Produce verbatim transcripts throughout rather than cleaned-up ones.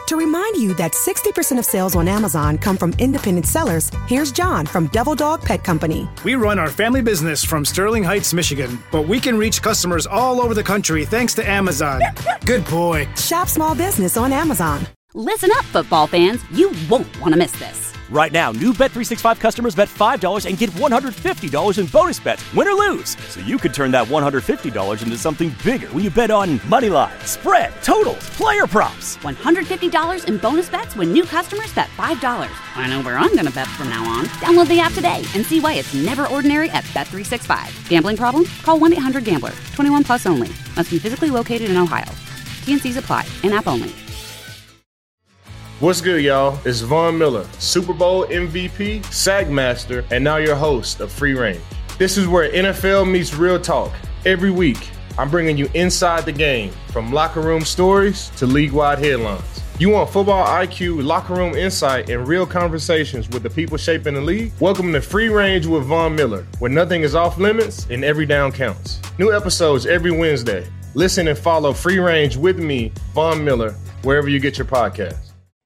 To remind you that sixty percent of sales on Amazon come from independent sellers, here's John from Devil Dog Pet Company. We run our family business from Sterling Heights, Michigan, but we can reach customers all over the country thanks to Amazon. Good boy. Shop small business on Amazon. Listen up, football fans. You won't want to miss this. Right now, new Bet three sixty-five customers bet five dollars and get one hundred fifty dollars in bonus bets, win or lose. So you could turn that one hundred fifty dollars into something bigger when you bet on money line, spread, totals, player props. one hundred fifty dollars in bonus bets when new customers bet five dollars. I know where I'm going to bet from now on. Download the app today and see why it's never ordinary at Bet three sixty-five. Gambling problem? Call one eight hundred gambler. twenty-one plus only. Must be physically located in Ohio. T N Cs apply. In-app only. What's good, y'all? It's Von Miller, Super Bowl M V P, Sack Master, and now your host of Free Range. This is where N F L meets real talk. Every week, I'm bringing you inside the game, from locker room stories to league-wide headlines. You want football I Q, locker room insight, and real conversations with the people shaping the league? Welcome to Free Range with Von Miller, where nothing is off limits and every down counts. New episodes every Wednesday. Listen and follow Free Range with me, Von Miller, wherever you get your podcasts.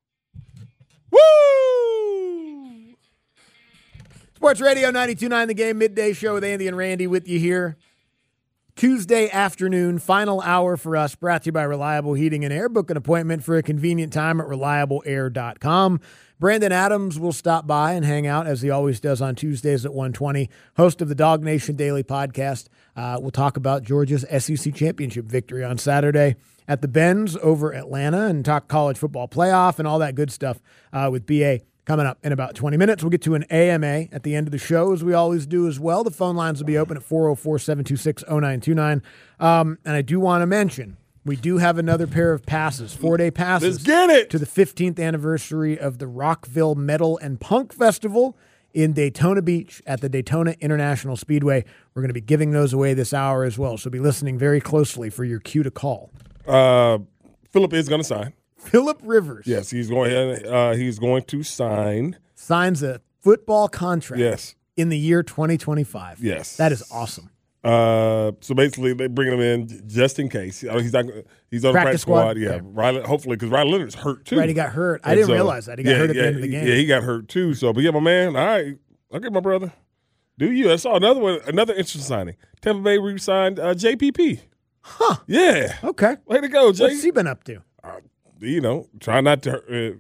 Woo! Sports Radio ninety-two point nine The Game, midday show with Andy and Randy with you here. Tuesday afternoon, final hour for us, brought to you by Reliable Heating and Air. Book an appointment for a convenient time at reliable air dot com. Brandon Adams will stop by and hang out, as he always does on Tuesdays at one twenty. Host of the Dog Nation Daily Podcast. Uh, we'll talk about Georgia's S E C Championship victory on Saturday at the Benz over Atlanta and talk college football playoff and all that good stuff uh, with B A coming up in about twenty minutes. We'll get to an A M A at the end of the show, as we always do as well. The phone lines will be open at four oh four, seven two six, oh nine two nine. Um, and I do want to mention, we do have another pair of passes, four-day passes. Let's get it! To the fifteenth anniversary of the Rockville Metal and Punk Festival in Daytona Beach at the Daytona International Speedway. We're going to be giving those away this hour as well, so be listening very closely for your cue to call. Uh, Philip is going to sign. Philip Rivers. Yes, he's going. Uh, he's going to sign. Signs a football contract. Yes. In the year twenty twenty-five. Yes. That is awesome. Uh, so basically, they bring him in just in case. I mean, he's not. He's on the practice squad. squad. Yeah, okay. Riley, hopefully, because Riley Leonard's hurt too. Right, he got hurt. I and didn't so, realize that he got yeah, hurt at yeah, the end of the game. Yeah, he got hurt too. So, but yeah, my man. All right, okay, my brother. Do you? I saw another one. Another interesting signing. Tampa Bay re-signed uh, J P P. Huh. Yeah. Okay. Way to go, Jay. What's he been up to? Uh, you know, try not to. Uh,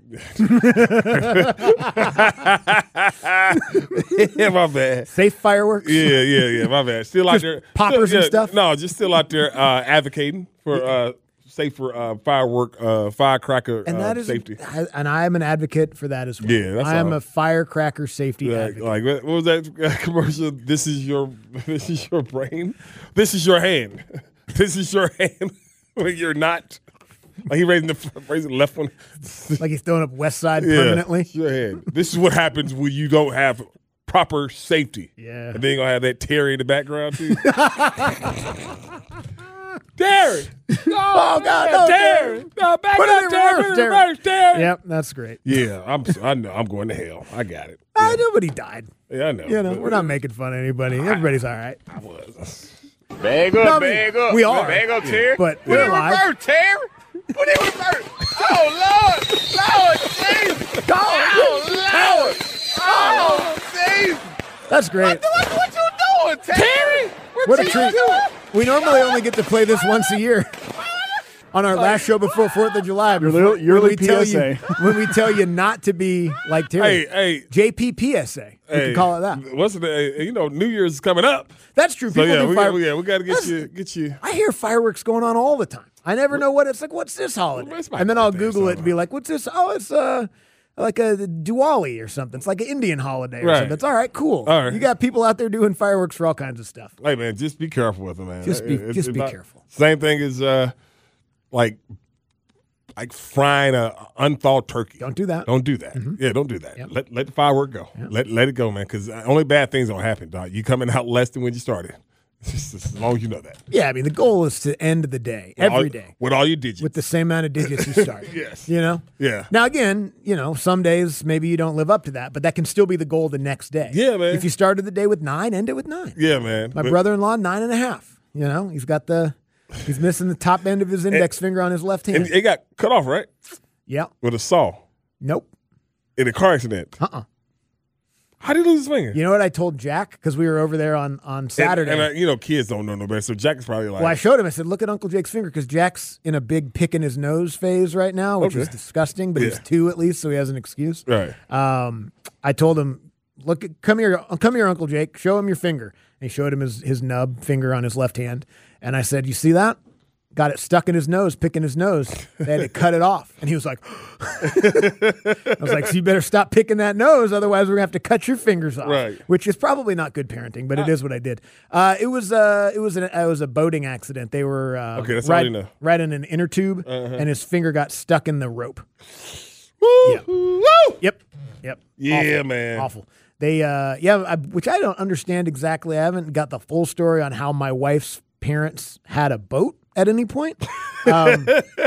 yeah, my bad. Safe fireworks. Yeah, yeah, yeah. My bad. Still out just there. Poppers still, and yeah, stuff. No, just still out there uh, advocating for uh, safer uh, firework, uh, firecracker and that uh, is, safety. And I am an advocate for that as well. Yeah, that's I am all. a firecracker safety like, advocate. Like what was that commercial? This is your, this is your brain. This is your hand. This is your hand. When you're not. Like he raising the, raising the left one. Like he's throwing up West Side yeah, permanently. Your hand. This is what happens when you don't have proper safety. Yeah. And then you're going to have that Terry in the background, too. Terry! No, oh, God, no, Terry! No, back Put up, it in Terry! reverse, Put it in Terry. reverse, Terry! Yep, that's great. Yeah, I'm, I know. I'm going to hell. I got it. I Yeah. know, but he died. Yeah, I know. You know, we're not making fun of anybody. Everybody's all right. I was. Bag up, No, I mean, bag up. we are. Bag up, Terry. But Put we're it in alive. reverse, Terry. Put it in reverse. Oh, Lord. Lord, Jesus. Oh, Lord. Oh, Jesus. That's great. What, what you doing, Terry? What, What a you treat. doing? We normally only get to play this once a year. On our last show before fourth of July. Your little, your when we little tell P S A. you, when we tell you not to be like Terry. Hey, hey. J P P S A. We Hey, can call it that. What's the? You know, New Year's is coming up. That's true. So People yeah, do we fire- got, yeah, we got to get That's- you, get you. I hear fireworks going on all the time. I never know what it's like. What's this holiday? Well, it's my and then I'll birthday or Google it and something. be like, "What's this? Oh, it's uh, like a Diwali or something. It's like an Indian holiday or Right. something. It's all right, cool. All right. You got people out there doing fireworks for all kinds of stuff. Hey man, just be careful with it, man. Just be- It's- just it's be not- careful. Same thing as uh, like like frying a unthawed turkey. Don't do that. Don't do that. Yeah, don't do that. Yep. Let let the firework go. Let let it go, man. Because only bad things don't happen, dog. You coming out less than when you started. Just as long as you know that. Yeah, I mean, the goal is to end the day, With all- every day, with all your digits. with the same amount of digits you start. Yes. You know? Yeah. Now, again, you know, some days maybe you don't live up to that, but that can still be the goal the next day. Yeah, man. If you started the day with nine, end it with nine. Yeah, man. My But- brother-in-law, nine and a half. You know, he's got the, he's missing the top end of his index finger on his left hand. and it got cut off, right? Yeah. With a saw. Nope. In a car accident. Uh-uh. How did he lose his finger? You know what I told Jack? Because we were over there on, on Saturday. And, and I, you know, kids don't know no better, so Jack is probably like. Well, I showed him. I said, look at Uncle Jake's finger, because Jack's in a big picking his nose phase right now, which Okay. is disgusting, but Yeah. he's two at least, so he has an excuse. Right. Um, I told him, look, at, come here, come here, Uncle Jake, show him your finger. And he showed him his, his nub finger on his left hand. And I said, you see that? Got it stuck in his nose, picking his nose. They had to cut it off. And he was like, I was like, so you better stop picking that nose, otherwise we're going to have to cut your fingers off. Right. Which is probably not good parenting, but it is what I did. Uh, it was uh, it was an, it was a boating accident. They were uh, Okay, that's all right, you know. right in an inner tube, and his finger got stuck in the rope. Woo! Yeah. Woo! Yep. Yep. Yeah, Awful. man. Awful. They, uh, yeah, I, which I don't understand exactly. I haven't got the full story on how my wife's parents had a boat at any point. Um,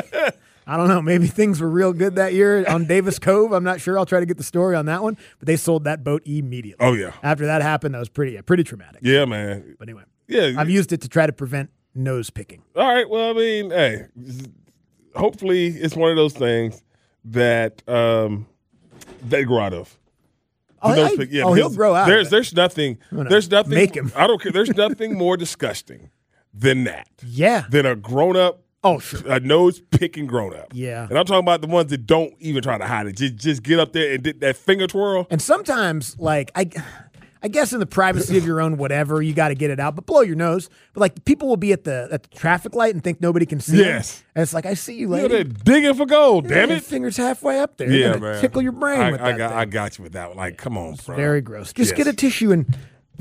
I don't know. Maybe things were real good that year on Davis Cove. I'm not sure. I'll try to get the story on that one. But they sold that boat immediately. Oh, yeah. After that happened, that was pretty, yeah, pretty traumatic. Yeah, man. But anyway, Yeah. I've used it to try to prevent nose picking. All right. Well, I mean, hey, hopefully it's one of those things that um, they grow out of. Oh, Nose I- pick- yeah, oh, he'll because grow out of There's it. there's nothing. gonna There's nothing. make him. I don't care. There's nothing more disgusting than that. Yeah. Than a grown up. Oh, sure. A nose picking grown up. Yeah. And I'm talking about the ones that don't even try to hide it. Just just get up there and did that finger twirl. And sometimes, like, I I guess in the privacy of your own whatever, you got to get it out, but blow your nose. But, like, people will be at the at the traffic light and think nobody can see Yes. them. And it's like, I see you, You're lady. there digging for gold, damn Your it. finger's halfway up there. You're Yeah, gonna man. tickle your brain I, with I that got thing. I got you with that one. Like, come on, bro. Very gross. Just Yes. get a tissue and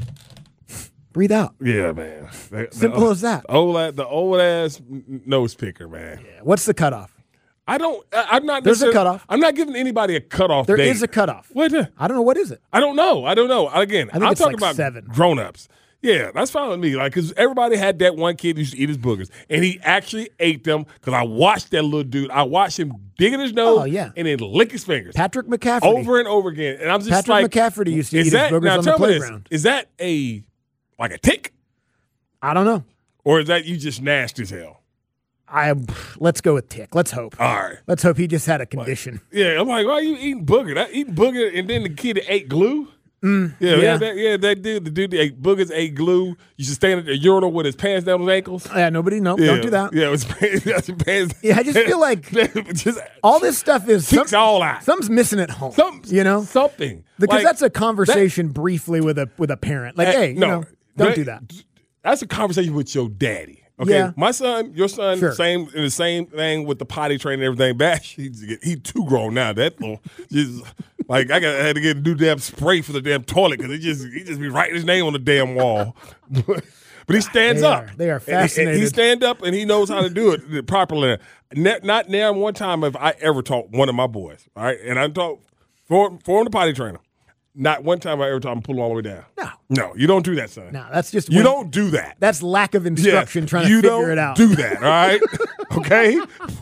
breathe out. Yeah, man. The- the- Simple as that. Old ass, the old ass n- nose picker, man. Yeah. What's the cutoff? I don't. I, I'm not. There's a necessarily- cutoff. I'm not giving anybody a cutoff. There date. is a cutoff. What? the- I don't know. What is it? I don't know. I don't know. Again, I think I'm it's talking like about seven. grown-ups. Yeah, that's fine with me. Like, because everybody had that one kid who used to eat his boogers, and he actually ate them. Because I watched that little dude. I watched him dig in his nose, Oh, yeah. and then lick his fingers Patrick McCafferty. over and over again. And I'm just Patrick like, McCafferty used to eat is his that boogers now? on the Tell me this: playground. is that a like a tick, I don't know. or is that you just nasty as hell? I let's go with tick. Let's hope. All right. Let's hope he just had a condition. Yeah, I'm like, why are you eating booger? That eating booger, and then the kid that ate glue. yeah, yeah, yeah. that, yeah, that dude, the dude that ate boogers ate glue. You should stand at the urinal with his pants down his ankles. Yeah, nobody. No, Yeah, don't do that. Yeah, with his pants, his pants. Yeah, I just feel like just all this stuff is kicks some- all out. Something's missing at home. Some, you know, something because Like, that's a conversation briefly with a with a parent. Like, that- hey, you no, know, don't that- do that. That's a conversation with your daddy. Okay, Yeah. my son, your son, Sure. same in the same thing with the potty training and everything. Bash, he's he too grown now. That little, just like I got I had to get a new damn spray for the damn toilet because he just he just be writing his name on the damn wall. But he stands They up. are- they are And he- and fascinated. he stand up and he knows how to do it properly. Not, not now one time have I ever taught one of my boys. All right, and I taught for for him the potty trainer. Not one time I ever taught him to pull him all the way down. No. no, you don't do that, son. No, that's just you when- don't do that. That's lack of instruction Yes, trying to you figure don't it out. do that, all right? Okay?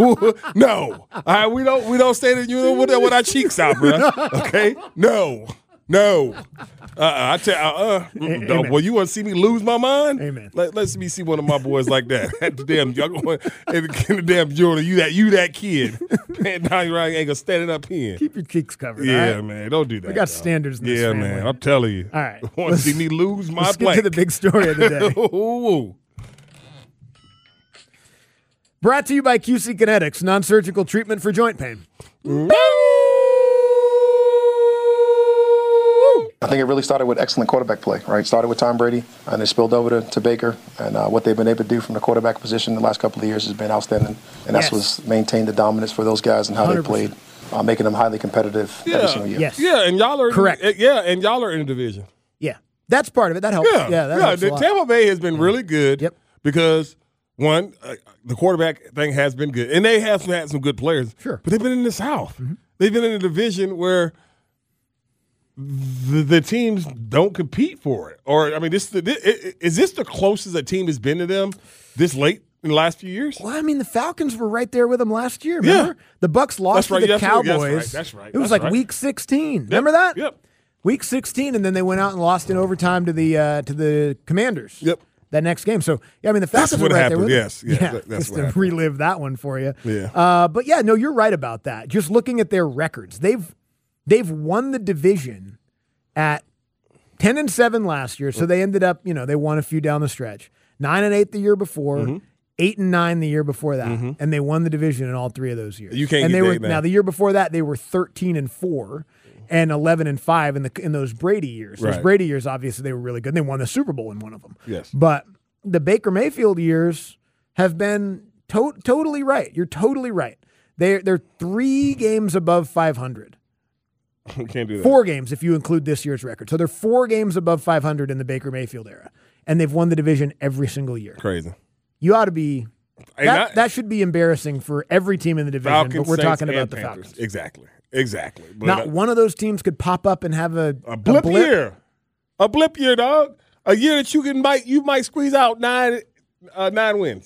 No. All right, we don't we don't stay you know with, with our cheeks out, bro. Okay? No. No. Uh-uh. I tell uh, uh no. amen. Well, you want to see me lose my mind? Amen. Let, let's me see one of my boys like that. At the damn y'all going in the, in the damn journal. You that you that kid. Man, now you ain't gonna stand it up here. Keep your cheeks covered. Yeah, all right? man. Don't do that. We got dog. standards in this Yeah, family. man. I'm telling you. All right. Want to Let's- see me lose my Let's get blank. to the big story of the day. Ooh. Brought to you by Q C Kinetics, non-surgical treatment for joint pain. I think it really started with excellent quarterback play, right? Started with Tom Brady, and it spilled over to, to Baker. And uh, what they've been able to do from the quarterback position the last couple of years has been outstanding. And that's Yes. what's maintained the dominance for those guys and how one they hundred percent. played, uh, making them highly competitive Yeah. every single year. Yes. Yeah, and y'all are Correct. In, yeah, and y'all are in the division. Yeah, that's part of it. That helps. Yeah, Yeah, that yeah. helps a The lot. Tampa Bay has been really good. Yep. Because one, uh, the quarterback thing has been good, and they have had some good players. Sure. but they've been in the South. They've been in a division where the, the teams don't compete for it. Or I mean, this, this is this the closest a team has been to them this late in the last few years? Well, I mean, the Falcons were right there with them last year. Remember? Yeah. The Bucks lost That's right. to the That's right. That's Cowboys. right. That's right. It was That's like right. week sixteen. Remember that? Yep. Week sixteen, and then they went out and lost in overtime to the uh, to the Commanders. Yep. that next game. So, yeah, I mean, the Falcons That's are what right happened. there with Yes, them. yes, yeah, that- that's just what to happened. relive that one for you. Yeah. Uh, but, yeah, no, you're right about that. Just looking at their records, they've they've won the division at ten and seven last year, so they ended up, you know, they won a few down the stretch. nine and eight the year before, Mm-hmm. eight and nine the year before that, and they won the division in all three of those years. You can't and get they were that now. now the year before that they were thirteen and four and eleven and five in the in those Brady years. Those Right. Brady years, obviously, they were really good. And they won the Super Bowl in one of them. Yes. But the Baker Mayfield years have been to- totally right. You're totally right. They're they're three games above five hundred. We can't do that. Four games if you include this year's record. So they're four games above five hundred in the Baker Mayfield era, and they've won the division every single year. Crazy. You ought to be. Hey, That, not- that should be embarrassing for every team in the division, Falcons, but we're Saints, talking about and the Panthers. Falcons. Exactly. Exactly. But, Not uh, one of those teams could pop up and have a, a blip, year. A blip year, dog. A year that you can might you might squeeze out nine uh, nine wins.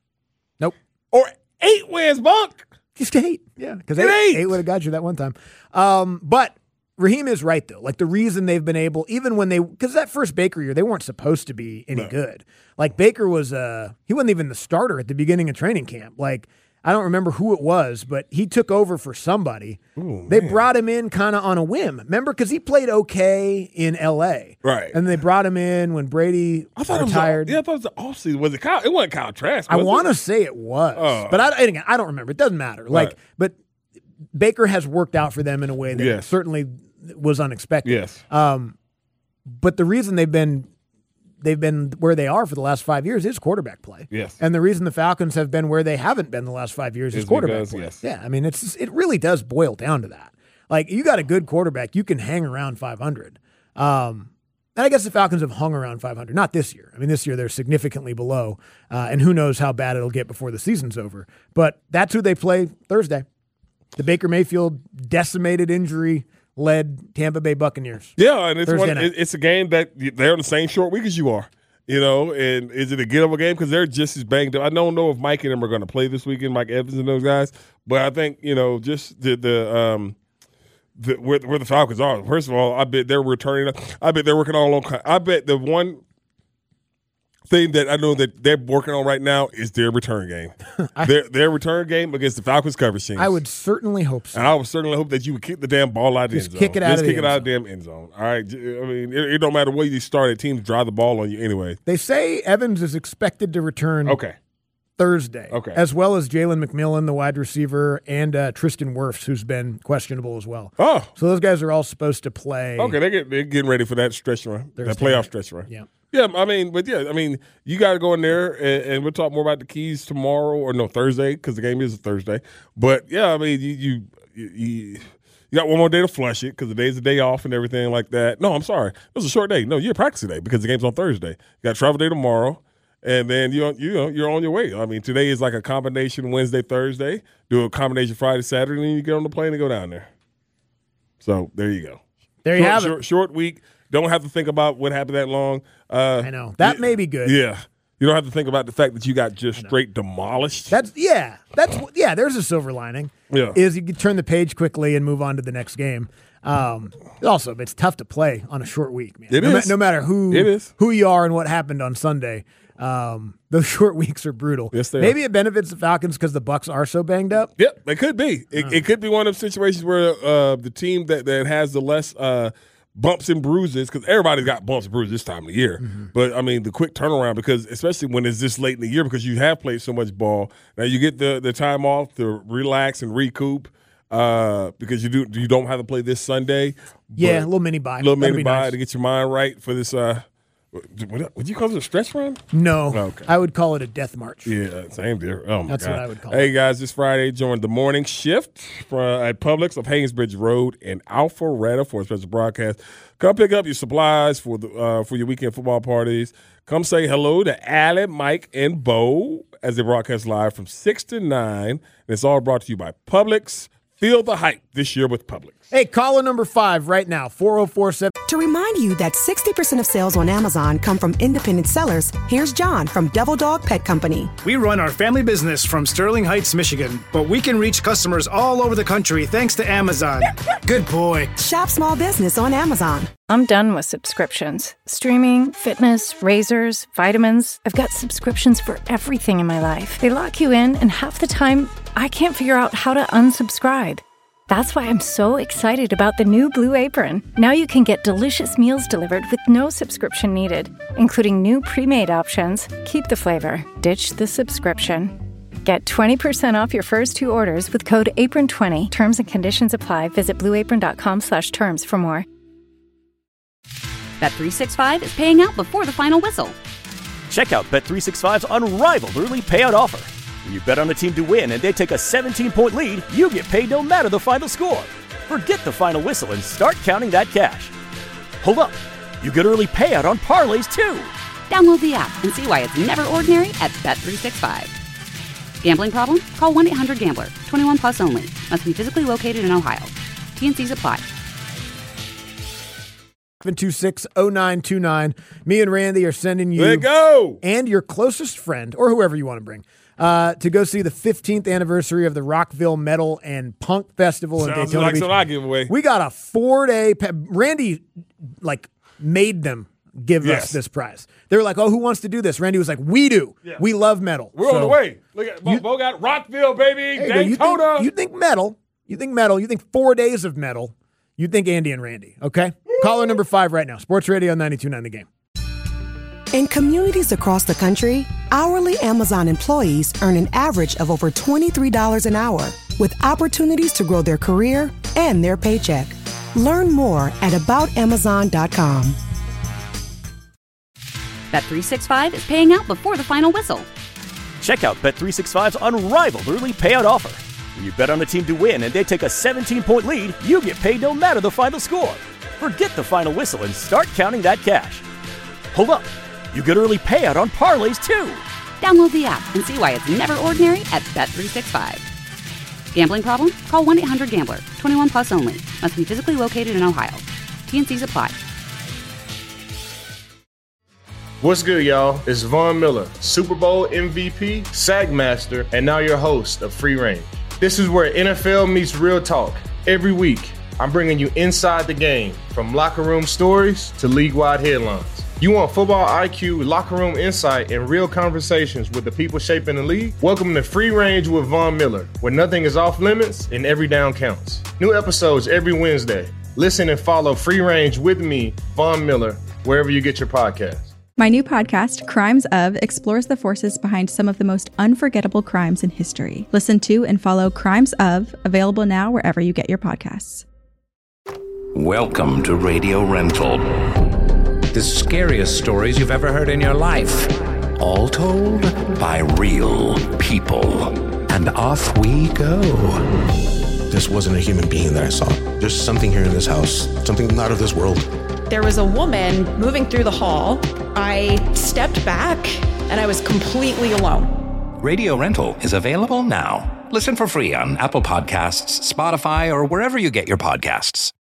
Nope. Or eight wins, Bunk. Just eight. Yeah, because Get eight, eight. eight would have got you that one time. Um, but Raheem is right, though. Like, the reason they've been able, even when they, because that first Baker year, they weren't supposed to be any No. good. Like, Baker was, uh, he wasn't even the starter at the beginning of training camp. Like, I don't remember who it was, but he took over for somebody. Ooh, they man. brought him in kind of on a whim. Remember? Because he played okay in L A. Right. And they brought him in when Brady I thought retired. it was. A, yeah, I thought it was the offseason. Was it Kyle? It wasn't Kyle Trask. I was want it? to say it was, Oh. but I, again, I don't remember. It doesn't matter. Like, Right. but Baker has worked out for them in a way that Yes. certainly was unexpected. Yes. Um, but the reason they've been they've been where they are for the last five years is quarterback play. Yes. And the reason the Falcons have been where they haven't been the last five years is Is quarterback because, play. yes. Yeah, I mean, it's it really does boil down to that. Like, you got a good quarterback, you can hang around five hundred. Um, and I guess the Falcons have hung around five hundred. Not this year. I mean, this year they're significantly below, uh, and who knows how bad it'll get before the season's over. But that's who they play Thursday. The Baker Mayfield decimated injury-led Tampa Bay Buccaneers. Yeah, and it's Thursday one, night. it- it's a game that you- they're on the same short week as you are. You know, and is it a gettable game? Because they're just as banged up. I don't know if Mike and them are going to play this weekend, Mike Evans and those guys. But I think, you know, just the the um the where, where the Falcons are. First of all, I bet they're returning. I bet they're working all on. I bet the one thing that I know that they're working on right now is their return game. their their return game against the Falcons coverage teams. I would certainly hope so. And I would certainly hope that you would kick the damn ball out of the Just end zone. kick it out Just of the kick it end out of the damn end zone. All right. I mean, it, it don't matter where you start. Teams drive the ball on you anyway. They say Evans is expected to return Okay. Thursday, Okay. as well as Jalen McMillan, the wide receiver, and uh, Tristan Wirfs, who's been questionable as well. Oh. So those guys are all supposed to play. Okay. They get they're getting ready for that stretch run, that Thursday playoff night. stretch run. Yeah. Yeah. I mean, but yeah, I mean, you got to go in there, and, and we'll talk more about the keys tomorrow or no Thursday because the game is a Thursday. But yeah, I mean, you you you. you You got one more day to flush it because the day's a day off and everything like that. No, I'm sorry. It was a short day. No, you're practice today because the game's on Thursday. You got travel day tomorrow, and then you you know you're on your way. I mean, today is like a combination Wednesday, Thursday. Do a combination Friday, Saturday, and then you get on the plane and go down there. So there you go. There you short, have it. short, short week. Don't have to think about what happened that long. Uh, I know. That yeah, may be good. Yeah. You don't have to think about the fact that you got just straight demolished. That's yeah. That's yeah. There's a silver lining. Yeah. Is you can turn the page quickly and move on to the next game. Um, also, it's tough to play on a short week, man. It no, is. Ma- no matter who It is. who you are and what happened on Sunday. Um, those short weeks are brutal. Yes, they are. Maybe it benefits the Falcons because the Bucks are so banged up. Yep, it could be. It, it could be one of those situations where uh, the team that, that has the less uh, bumps and bruises, because everybody's got bumps and bruises this time of the year. Mm-hmm. But, I mean, the quick turnaround, because especially when it's this late in the year, because you have played so much ball. Now you get the, the time off to relax and recoup uh, because you do you don't have to play this Sunday. Yeah, a But- little mini bye. little That'd mini be bye nice. to get your mind right for this. Uh, would, would you call it a stretch run? No, Okay. I would call it a death march. Yeah, same deal. Oh my That's God. what I would call Hey guys, this Friday, join the morning shift for, at Publix of Haynesbridge Road in Alpharetta for a special broadcast. Come pick up your supplies for the uh, for your weekend football parties. Come say hello to Allie, Mike, and Bo as they broadcast live from six to nine. And it's all brought to you by Publix. Feel the hype this year with Publix. Hey, caller number five right now, four oh four seven. To remind you that sixty percent of sales on Amazon come from independent sellers, here's John from Devil Dog Pet Company. We run our family business from Sterling Heights, Michigan, but we can reach customers all over the country thanks to Amazon. Good boy. Shop small business on Amazon. I'm done with subscriptions. Streaming, fitness, razors, vitamins. I've got subscriptions for everything in my life. They lock you in, and half the time, I can't figure out how to unsubscribe. That's why I'm so excited about the new Blue Apron. Now you can get delicious meals delivered with no subscription needed, including new pre-made options. Keep the flavor, ditch the subscription. Get twenty percent off your first two orders with code apron twenty. Terms and conditions apply. Visit blueapron.com slash terms for more. Bet three sixty-five is paying out before the final whistle. Check out Bet three sixty-five's unrivaled early payout offer. When you bet on a team to win and they take a seventeen-point lead, you get paid no matter the final score. Forget the final whistle and start counting that cash. Hold up. You get early payout on parlays, too. Download the app and see why it's never ordinary at Bet three sixty-five. Gambling problem? Call one eight hundred gambler. twenty-one plus only. Must be physically located in Ohio. T and C's apply. seven two six, oh nine two nine. Me and Randy are sending you Let go. and your closest friend, or whoever you want to bring, uh, to go see the fifteenth anniversary of the Rockville Metal and Punk Festival in Sounds Daytona like Beach. something I give away. We got a four-day – Randy, like, made them give Yes. us this prize. They were like, oh, who wants to do this? Randy was like, we do. Yeah. We love metal. We're on So- the way. Look at Bo, You- Bo got Rockville, baby. There you go. You Daytona. think, you think metal. You think metal. You think four days of metal. You think Andy and Randy, okay? Caller number five right now. Sports Radio ninety-two point nine The Game. In communities across the country, hourly Amazon employees earn an average of over twenty-three dollars an hour, with opportunities to grow their career and their paycheck. Learn more at about amazon dot com. Bet three sixty-five is paying out before the final whistle. Check out Bet three sixty-five's unrivaled early payout offer. When you bet on a team to win and they take a seventeen-point lead, you get paid no matter the final score. Forget the final whistle and start counting that cash. Hold up. You get early payout on parlays, too. Download the app and see why it's never ordinary at Bet three sixty-five. Gambling problem? Call one eight hundred gambler. twenty-one plus only. Must be physically located in Ohio. T and C's apply. What's good, y'all? It's Von Miller, Super Bowl M V P, Sack Master, and now your host of Free Range. This is where N F L meets real talk. Every week, I'm bringing you inside the game, from locker room stories to league-wide headlines. You want football I Q, locker room insight, and real conversations with the people shaping the league? Welcome to Free Range with Von Miller, where nothing is off limits and every down counts. New episodes every Wednesday. Listen and follow Free Range with me, Von Miller, wherever you get your podcasts. My new podcast, Crimes Of, explores the forces behind some of the most unforgettable crimes in history. Listen to and follow Crimes Of, available now wherever you get your podcasts. Welcome to Radio Rental. The scariest stories you've ever heard in your life. All told by real people. And off we go. This wasn't a human being that I saw. There's something here in this house, something not of this world. There was a woman moving through the hall. I stepped back and I was completely alone. Radio Rental is available now. Listen for free on Apple Podcasts, Spotify, or wherever you get your podcasts.